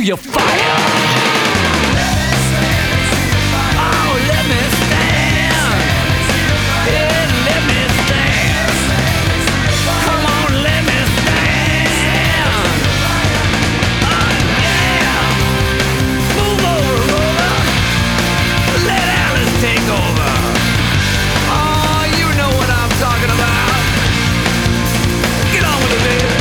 to your fire. Oh, let me stand. Yeah, let me stand. Come on, let me stand. Oh, yeah. Move over. Let Alice take over. Oh, you know what I'm talking about. Get on with it, baby.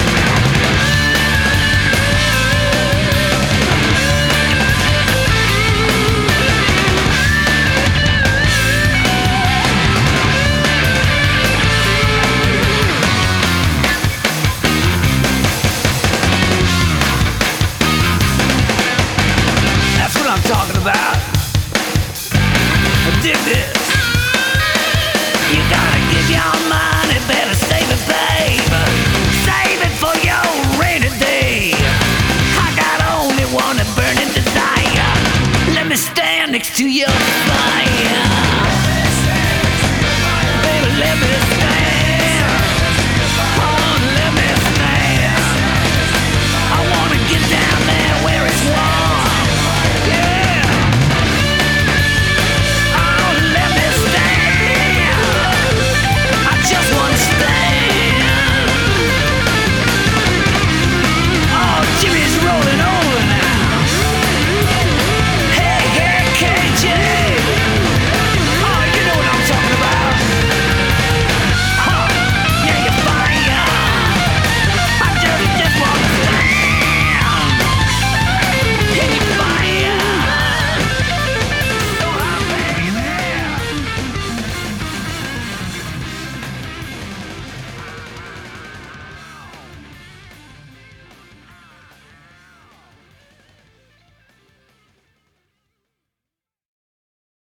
That's what I'm talking about. I dig this. You gotta give your money, better save it, babe. Save it for your rainy day. I got only one burning desire. Let me stand next to your fire.